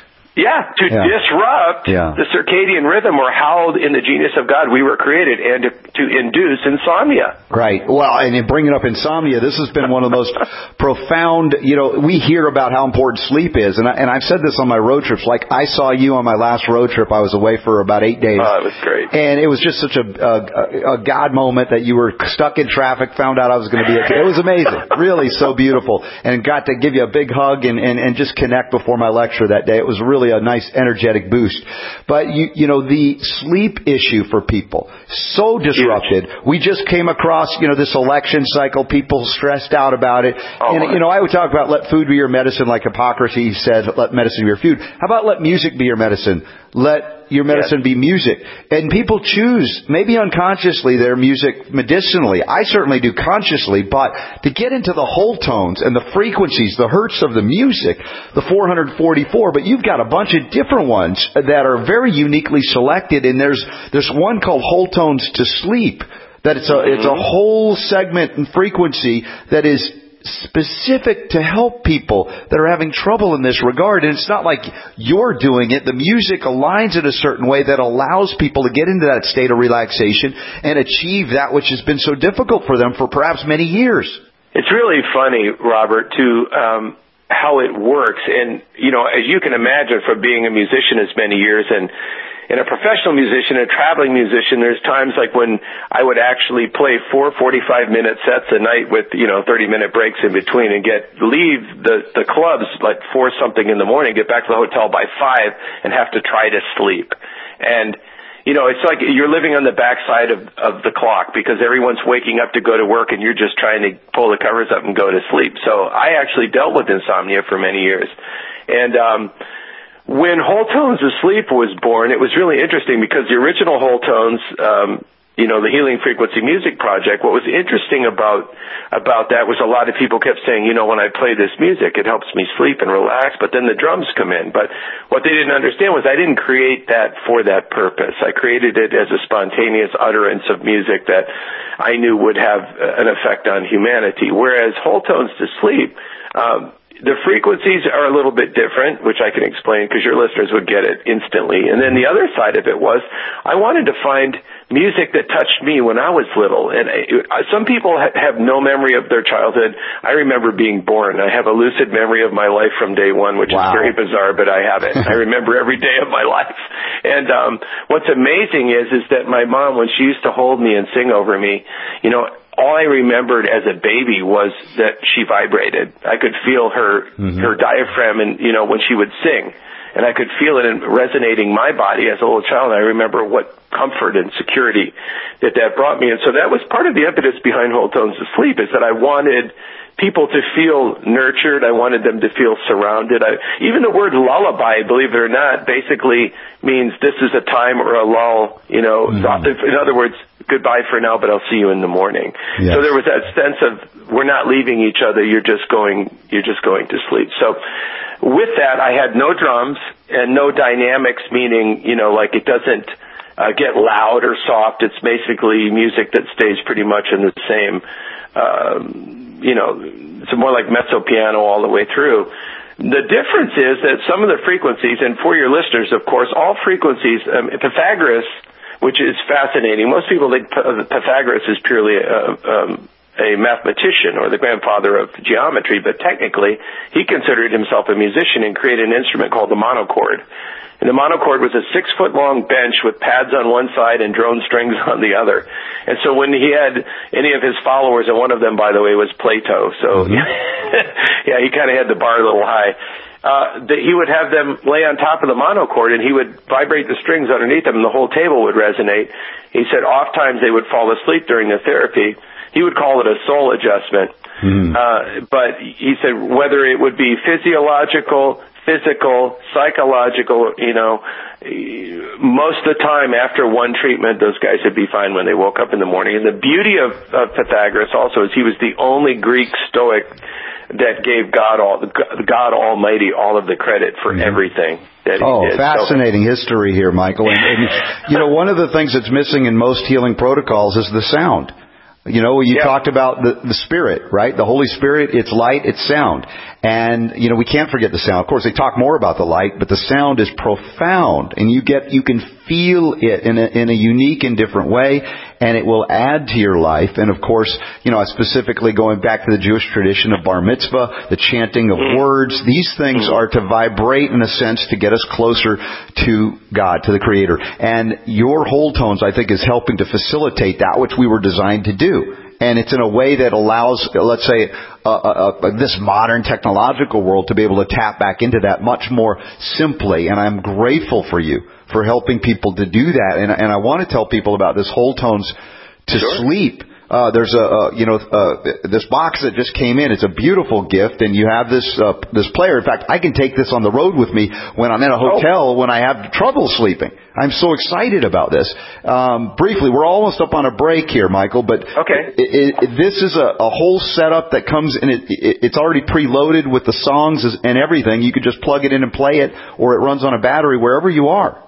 Yeah, to yeah. disrupt yeah. the circadian rhythm, or how in the genius of God we were created, and to, to induce insomnia. Right. Well, and in bringing up insomnia, this has been one of the most profound, you know, we hear about how important sleep is, and, I, and I've said this on my road trips. Like, I saw you on my last road trip. I was away for about eight days. Oh, it was great. And it was just such a, a, a God moment that you were stuck in traffic, found out I was going to be, it was amazing. Really so beautiful. And got to give you a big hug and, and, and just connect before my lecture that day. It was really a nice energetic boost. But you you know, the sleep issue for people, so disrupted. We just came across, you know, this election cycle, people stressed out about it. Oh, and you know, I would talk about let food be your medicine, like Hippocrates said, let medicine be your food. How about let music be your medicine? Let your medicine yes. be music. And people choose, maybe unconsciously, their music medicinally. I certainly do consciously, but to get into the whole tones and the frequencies, the hertz of the music, the four forty-four, but you've got a bunch of different ones that are very uniquely selected, and there's there's one called Whole Tones to Sleep, that it's a mm-hmm. it's a whole segment and frequency that is specific to help people that are having trouble in this regard. And it's not like you're doing it. The music aligns in a certain way that allows people to get into that state of relaxation and achieve that which has been so difficult for them for perhaps many years. It's really funny, Robert, to um, how it works. And, you know, as you can imagine from being a musician as many years and And a professional musician, a traveling musician, there's times like when I would actually play four forty-five minute sets a night with, you know, thirty minute breaks in between and get, leave the, the clubs like four something in the morning, get back to the hotel by five and have to try to sleep. And, you know, it's like you're living on the backside of, of the clock because everyone's waking up to go to work and you're just trying to pull the covers up and go to sleep. So I actually dealt with insomnia for many years. And, um, when Whole Tones to Sleep was born, it was really interesting because the original Whole Tones, um, you know, the Healing Frequency Music Project, what was interesting about about that was a lot of people kept saying, you know, when I play this music, it helps me sleep and relax, but then the drums come in. But what they didn't understand was I didn't create that for that purpose. I created it as a spontaneous utterance of music that I knew would have an effect on humanity. Whereas Whole Tones to Sleep, um, the frequencies are a little bit different, which I can explain because your listeners would get it instantly. And then the other side of it was I wanted to find music that touched me when I was little. And I, some people ha- have no memory of their childhood. I remember being born. I have a lucid memory of my life from day one, which wow. is very bizarre, but I have it. I remember every day of my life. And um, what's amazing is, is that my mom, when she used to hold me and sing over me, you know, all I remembered as a baby was that she vibrated. I could feel her mm-hmm. her diaphragm, and you know, when she would sing, and I could feel it in resonating my body as a little child. And I remember what comfort and security that that brought me. And so that was part of the impetus behind Whole Tones to Sleep, is that I wanted people to feel nurtured. I wanted them to feel surrounded. I, even the word lullaby, believe it or not, basically means this is a time or a lull. You know, mm-hmm. in other words, goodbye for now, but I'll see you in the morning. Yes. So there was that sense of we're not leaving each other. You're just going. You're just going to sleep. So with that, I had no drums and no dynamics, meaning you know, like it doesn't uh, get loud or soft. It's basically music that stays pretty much in the same. Um, you know, it's more like mezzo piano all the way through. The difference is that some of the frequencies, and for your listeners, of course, all frequencies, um, Pythagoras, which is fascinating. Most people think Pythagoras is purely a, um, a mathematician or the grandfather of geometry, but technically he considered himself a musician and created an instrument called the monochord. And the monochord was a six-foot-long bench with pads on one side and drone strings on the other. And so when he had any of his followers, and one of them, by the way, was Plato, so mm-hmm. yeah, he kind of had the bar a little high. Uh, that he would have them lay on top of the monochord, and he would vibrate the strings underneath them, and the whole table would resonate. He said oftentimes they would fall asleep during the therapy. He would call it a soul adjustment. Mm. Uh, but he said whether it would be physiological, physical, psychological, you know, most of the time after one treatment, those guys would be fine when they woke up in the morning. And the beauty of, of Pythagoras also is he was the only Greek Stoic that gave God all God Almighty all of the credit for mm-hmm. everything that he oh, did. Fascinating so, history here, Michael. And, and, you know, one of the things that's missing in most healing protocols is the sound. You know, you yeah. talked about the, the Spirit, right? The Holy Spirit, it's light, it's sound. And, you know, we can't forget the sound. Of course, they talk more about the light, but the sound is profound. And you get, you can feel it in a, in a unique and different way, and it will add to your life. And of course, you know, specifically going back to the Jewish tradition of bar mitzvah, the chanting of mm. words, these things mm. are to vibrate in a sense to get us closer to God, to the Creator. And your whole tones, I think, is helping to facilitate that which we were designed to do. And it's in a way that allows, let's say, uh, uh, uh, this modern technological world to be able to tap back into that much more simply. And I'm grateful for you for helping people to do that. And, and I want to tell people about this Whole Tones to sure. Sleep. Uh, there's a, uh, you know, uh, this box that just came in. It's a beautiful gift, and you have this, uh, this player. In fact, I can take this on the road with me when I'm in a hotel oh. when I have trouble sleeping. I'm so excited about this. Um, briefly, we're almost up on a break here, Michael, but okay. it, it, this is a, a whole setup that comes in. It, it, it's already preloaded with the songs and everything. You could just plug it in and play it, or it runs on a battery wherever you are.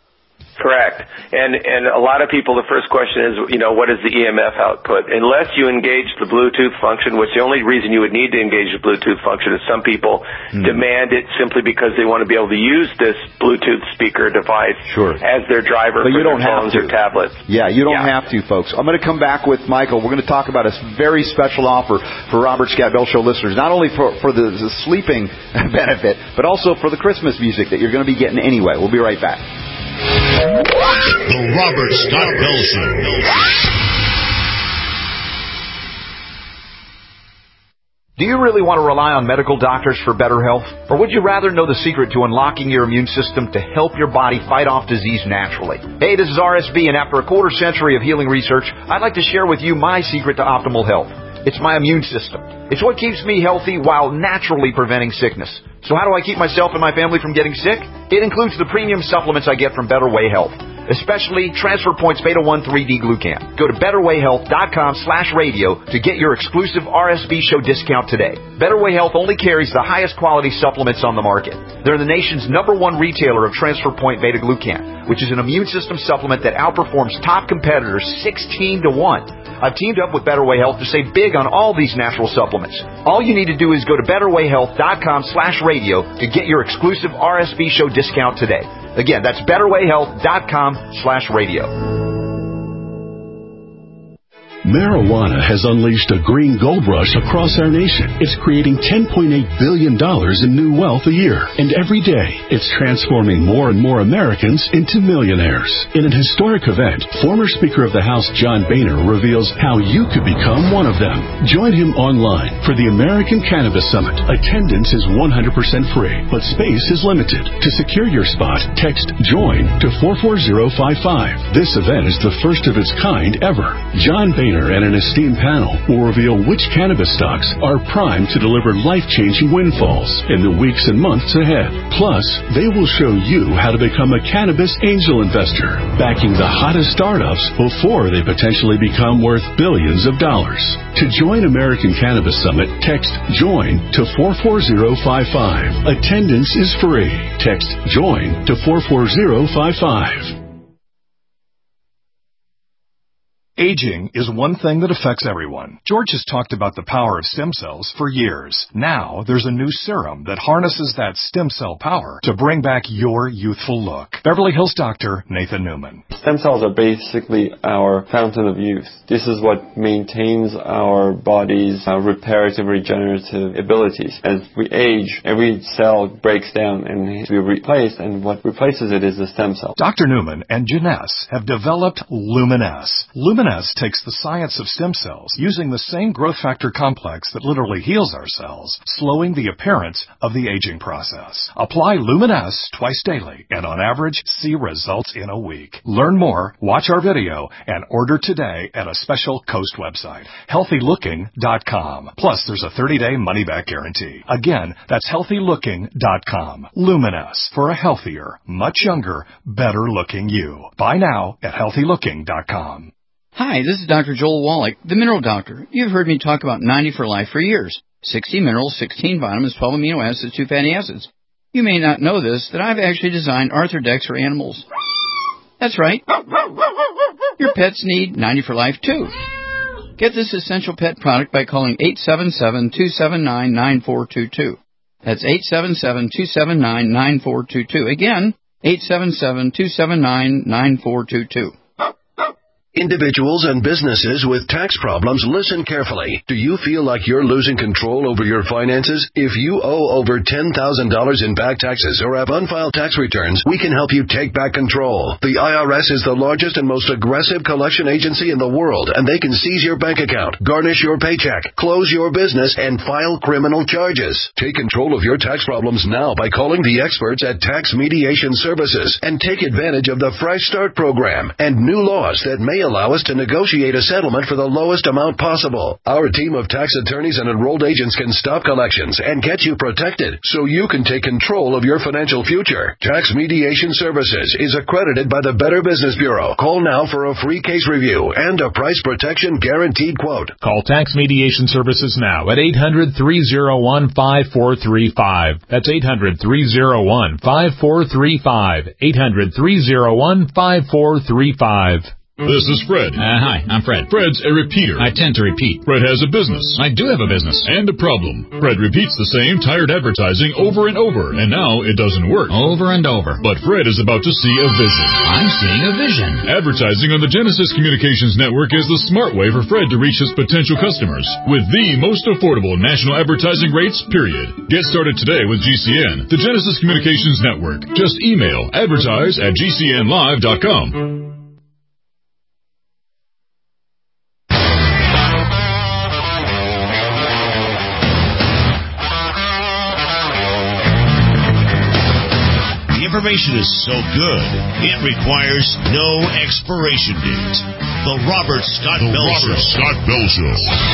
Correct. And and a lot of people, the first question is, you know, what is the E M F output? Unless you engage the Bluetooth function, which the only reason you would need to engage the Bluetooth function is some people mm. demand it simply because they want to be able to use this Bluetooth speaker device sure. as their driver but for you don't their phones have to. or tablets. Yeah, you don't yeah. have to, folks. I'm going to come back with Michael. We're going to talk about a very special offer for Robert Scott Bell Show listeners, not only for, for the, the sleeping benefit, but also for the Christmas music that you're going to be getting anyway. We'll be right back. The Robert Scott Bell Show. Do you really want to rely on medical doctors for better health? Or would you rather know the secret to unlocking your immune system to help your body fight off disease naturally? Hey, this is R S B, and after a quarter century of healing research, I'd like to share with you my secret to optimal health. It's my immune system. It's what keeps me healthy while naturally preventing sickness. So how do I keep myself and my family from getting sick? It includes the premium supplements I get from Better Way Health, especially Transfer Points Beta one three D Glucan. Go to betterwayhealth.com slash radio to get your exclusive R S B show discount today. Better Way Health only carries the highest quality supplements on the market. They're the nation's number one retailer of Transfer Point Beta Glucan, which is an immune system supplement that outperforms top competitors sixteen to one. I've teamed up with Better Way Health to save big on all these natural supplements. All you need to do is go to betterwayhealth.com slash radio to get your exclusive R S B show discount today. Again, that's betterwayhealth.com slash radio. Marijuana has unleashed a green gold rush across our nation. It's creating ten point eight billion dollars in new wealth a year. And every day, it's transforming more and more Americans into millionaires. In an historic event, former Speaker of the House John Boehner reveals how you could become one of them. Join him online for the American Cannabis Summit. Attendance is one hundred percent free, but space is limited. To secure your spot, text JOIN to four four zero five five. This event is the first of its kind ever. John Boehner and an esteemed panel will reveal which cannabis stocks are primed to deliver life-changing windfalls in the weeks and months ahead. Plus, they will show you how to become a cannabis angel investor, backing the hottest startups before they potentially become worth billions of dollars. To join American Cannabis Summit, text JOIN to four four zero five five. Attendance is free. Text JOIN to four four zero five five. Aging is one thing that affects everyone. George has talked about the power of stem cells for years. Now, there's a new serum that harnesses that stem cell power to bring back your youthful look. Beverly Hills doctor Nathan Newman. Stem cells are basically our fountain of youth. This is what maintains our body's uh, reparative, regenerative abilities. As we age, every cell breaks down and needs to be replaced, and what replaces it is the stem cell. Doctor Newman and Janess have developed Luminesce. Luminesce Luminesce takes the science of stem cells using the same growth factor complex that literally heals our cells, slowing the appearance of the aging process. Apply Luminesce twice daily and on average see results in a week. Learn more, watch our video, and order today at a special Coast website, healthy looking dot com. Plus, there's a thirty-day money-back guarantee. Again, that's healthy looking dot com. Luminesce, for a healthier, much younger, better-looking you. Buy now at healthy looking dot com. Hi, this is Doctor Joel Wallach, the Mineral Doctor. You've heard me talk about ninety for Life for years. sixty minerals, sixteen vitamins, twelve amino acids, two fatty acids. You may not know this, that I've actually designed Arthrodex for animals. That's right. Your pets need ninety for Life, too. Get this essential pet product by calling eight seven seven, two seven nine, nine four two two. That's eight seven seven, two seven nine, nine four two two. Again, eight seven seven, two seven nine, nine four two two. Individuals and businesses with tax problems, listen carefully. Do you feel like you're losing control over your finances? If you owe over ten thousand dollars in back taxes or have unfiled tax returns, we can help you take back control. The I R S is the largest and most aggressive collection agency in the world, and they can seize your bank account, garnish your paycheck, close your business, and file criminal charges. Take control of your tax problems now by calling the experts at Tax Mediation Services and take advantage of the Fresh Start program and new laws that may allow us to negotiate a settlement for the lowest amount possible. Our team of tax attorneys and enrolled agents can stop collections and get you protected so you can take control of your financial future. Tax Mediation Services is accredited by the Better Business Bureau. Call now for a free case review and a price protection guaranteed quote. Call Tax Mediation Services now at eight hundred, three oh one, five four three five. That's eight hundred, three oh one, five four three five. eight hundred, three oh one, five four three five. This is Fred. Uh, hi, I'm Fred. Fred's a repeater. I tend to repeat. Fred has a business. I do have a business. And a problem. Fred repeats the same tired advertising over and over, and now it doesn't work. Over and over. But Fred is about to see a vision. I'm seeing a vision. Advertising on the Genesis Communications Network is the smart way for Fred to reach his potential customers with the most affordable national advertising rates, period. Get started today with G C N, the Genesis Communications Network. Just email advertise at g c n live dot com. Information is so good, it requires no expiration date. The Robert Scott the Bell Robert Show. Scott Bell Show.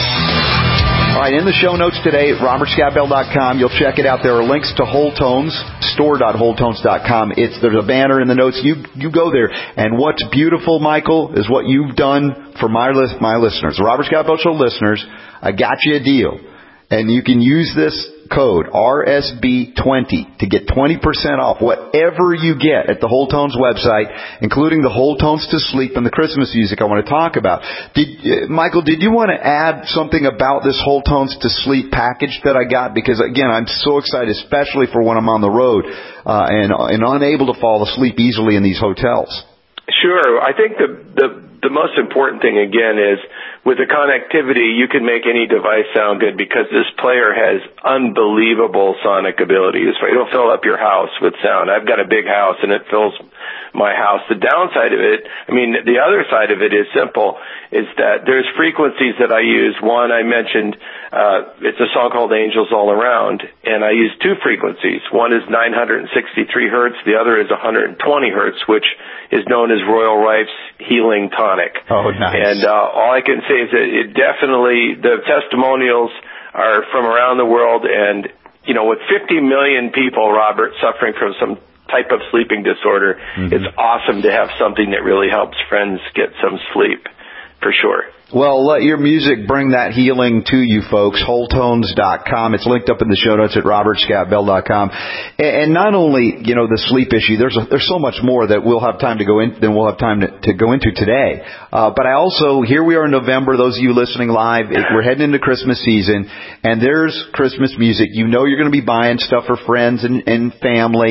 All right, in the show notes today at robert scott bell dot com, you'll check it out. There are links to Whole Tones, store dot whole tones dot com. It's there's a banner in the notes. You you go there, and what's beautiful, Michael, is what you've done for my list my listeners, the Robert Scott Bell Show listeners. I got you a deal, and you can use this code R S B twenty to get twenty percent off whatever you get at the Whole Tones website, including the Whole Tones to Sleep and the Christmas music I want to talk about. Did uh, Michael, did you want to add something about this Whole Tones to Sleep package that I got? Because again, I'm so excited, especially for when I'm on the road uh, and and unable to fall asleep easily in these hotels. Sure. I think the the the most important thing again is with the connectivity, you can make any device sound good because this player has unbelievable sonic abilities. It'll fill up your house with sound. I've got a big house and it fills my house. The downside of it, I mean, the other side of it is simple, is that there's frequencies that I use. One, I mentioned, uh, it's a song called Angels All Around, and I use two frequencies. One is nine hundred sixty-three hertz, the other is one hundred twenty hertz, which is known as Royal Rife's Healing Tonic. Oh, nice. And uh, all I can say is that it definitely, the testimonials are from around the world, and, you know, with fifty million people, Robert, suffering from some type of sleeping disorder, mm-hmm. it's awesome to have something that really helps friends get some sleep, for sure. Well, let your music bring that healing to you, folks. whole tones dot com. It's linked up in the show notes at robert scott bell dot com. And not only, you know, the sleep issue, there's a, there's so much more that we'll have time to go in, than we'll have time to, to go into today. Uh, but I also, here we are in November, those of you listening live, we're heading into Christmas season, and there's Christmas music. You know you're going to be buying stuff for friends and, and family.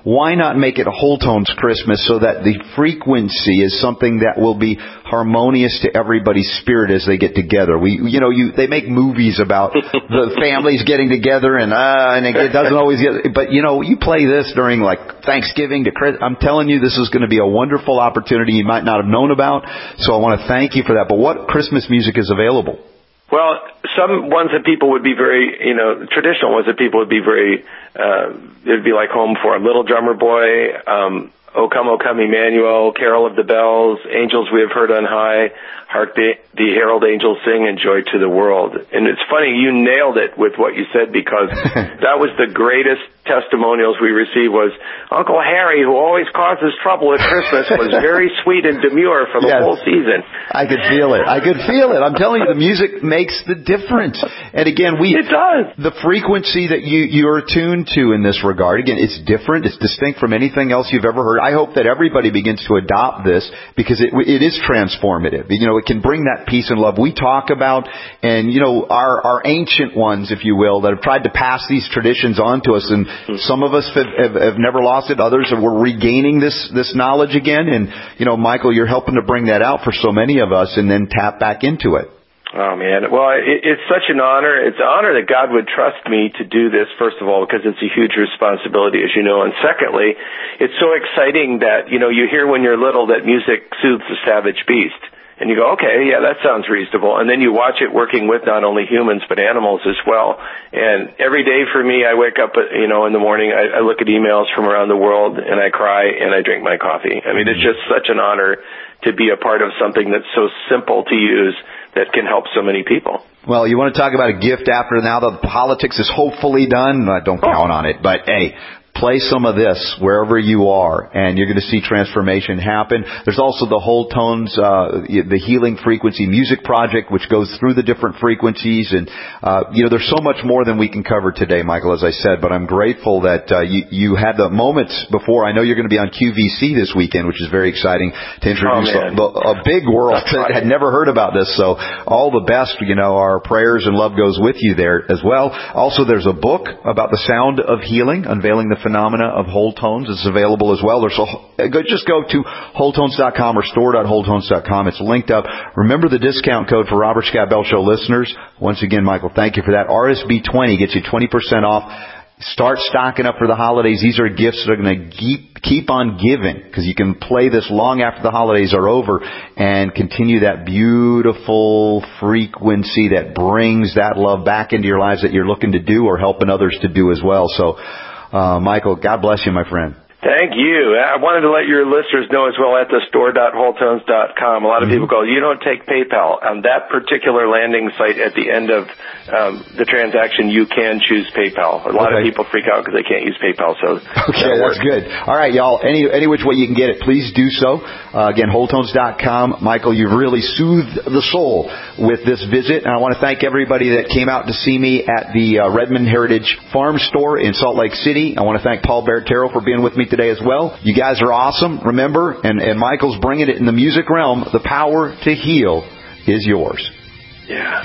why not make it a Whole Tones Christmas so that the frequency is something that will be harmonious to everybody's spirit as they get together? We, you know, you they make movies about the families getting together, and uh, and it doesn't always get. But you know, you play this during like Thanksgiving to Christmas. I'm telling you, this is going to be a wonderful opportunity you might not have known about. So I want to thank you for that. But what Christmas music is available? Well, some ones that people would be very, you know, traditional ones that people would be very, uh, it would be like Home for a Little Drummer Boy, um, O Come, O Come Emmanuel, Carol of the Bells, Angels We Have Heard on High, Hark the, the Herald Angels Sing, and Joy to the World. And it's funny, you nailed it with what you said, because that was the greatest testimonials we received was Uncle Harry, who always causes trouble at Christmas, was very sweet and demure for the yes. whole season. I could feel it. I could feel it. I'm telling you, the music makes the difference. And again, we it does. The frequency that you you are tuned to in this regard, again, it's different. It's distinct from anything else you've ever heard. I hope that everybody begins to adopt this, because it it is transformative. You know, it can bring that peace and love we talk about, and you know, our our ancient ones, if you will, that have tried to pass these traditions on to us, and some of us have, have, have never lost it. Others were regaining this, this knowledge again. And, you know, Michael, you're helping to bring that out for so many of us and then tap back into it. Oh, man. Well, it, it's such an honor. It's an honor that God would trust me to do this, first of all, because it's a huge responsibility, as you know. And secondly, it's so exciting that, you know, you hear when you're little that music soothes the savage beast. And you go, okay, yeah, that sounds reasonable. And then you watch it working with not only humans, but animals as well. And every day for me, I wake up, you know, in the morning, I, I look at emails from around the world, and I cry, and I drink my coffee. I mean, it's just such an honor to be a part of something that's so simple to use that can help so many people. Well, you want to talk about a gift after now the politics is hopefully done? I don't count on it, but hey, play some of this wherever you are, and you're going to see transformation happen. There's also the Whole Tones, uh, the Healing Frequency Music Project, which goes through the different frequencies. And, uh, you know, there's so much more than we can cover today, Michael, as I said, but I'm grateful that uh, you, you had the moments before. I know you're going to be on Q V C this weekend, which is very exciting, to introduce oh, a, a big world that had never heard about this. So all the best, you know, our prayers and love goes with you there as well. Also, there's a book about the sound of healing, unveiling the phenomena of whole tones. It's available as well. There's a, just go to whole tones dot com or store dot whole tones dot com. It's linked up. Remember the discount code for Robert Scott Bell Show listeners. Once again, Michael, thank you for that. R S B twenty gets you twenty percent off. Start stocking up for the holidays. These are gifts that are going to keep, keep on giving, because you can play this long after the holidays are over and continue that beautiful frequency that brings that love back into your lives that you're looking to do or helping others to do as well. So, Uh, Michael, God bless you, my friend. Thank you. I wanted to let your listeners know as well at the store dot whole tones dot com. A lot of mm-hmm. people go, you don't take PayPal. On that particular landing site at the end of um, the transaction, you can choose PayPal. A lot okay. of people freak out because they can't use PayPal. So okay, that's good. All right, y'all. Any any which way you can get it, please do so. Uh, again, whole tones dot com. Michael, you've really soothed the soul with this visit. And I want to thank everybody that came out to see me at the uh, Redmond Heritage Farm Store in Salt Lake City. I want to thank Paul Barrett-Terrell for being with me today as well. You guys are awesome. Remember, and, and Michael's bringing it in the music realm, the power to heal is yours. Yeah.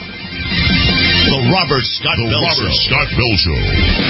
The Robert Scott the Bell Robert Show. Scott Bell Show.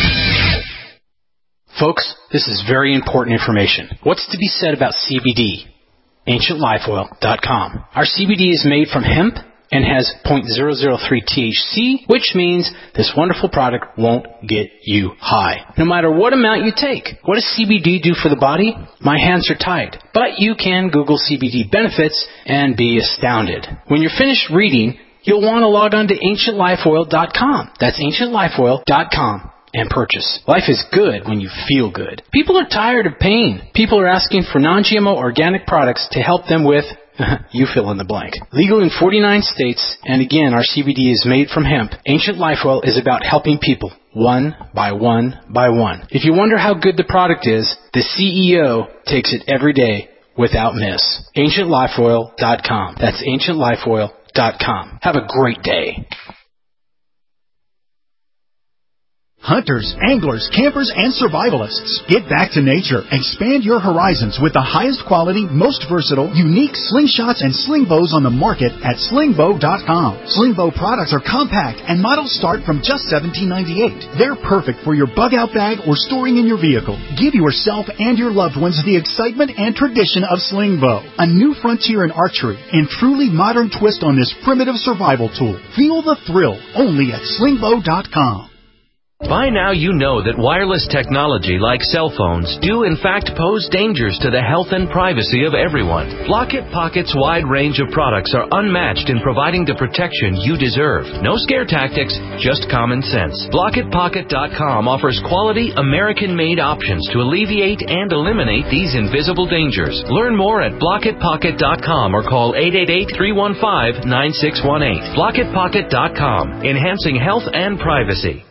Folks, this is very important information. What's to be said about C B D? ancient life oil dot com. Our C B D is made from hemp and has zero point zero zero three T H C, which means this wonderful product won't get you high, no matter what amount you take. What does C B D do for the body? My hands are tied. But you can Google C B D benefits and be astounded. When you're finished reading, you'll want to log on to ancient life oil dot com. That's ancient life oil dot com. And purchase. Life is good when you feel good. People are tired of pain. People are asking for non G M O organic products to help them with, you fill in the blank. Legal in forty-nine states, and again, our C B D is made from hemp. Ancient Life Oil is about helping people, one by one by one. If you wonder how good the product is, the C E O takes it every day without miss. ancient life oil dot com. That's ancient life oil dot com. Have a great day. Hunters, anglers, campers, and survivalists. Get back to nature. Expand your horizons with the highest quality, most versatile, unique slingshots and sling bows on the market at sling bow dot com. Sling bow products are compact and models start from just seventeen ninety-eight. They're perfect for your bug-out bag or storing in your vehicle. Give yourself and your loved ones the excitement and tradition of sling bow, a new frontier in archery and truly modern twist on this primitive survival tool. Feel the thrill only at sling bow dot com. By now you know that wireless technology like cell phones do in fact pose dangers to the health and privacy of everyone. Blockit Pocket's wide range of products are unmatched in providing the protection you deserve. No scare tactics, just common sense. Blockit Pocket dot com offers quality American-made options to alleviate and eliminate these invisible dangers. Learn more at Blockit Pocket dot com or call eight eight eight, three one five, nine six one eight. Blockit Pocket dot com, enhancing health and privacy.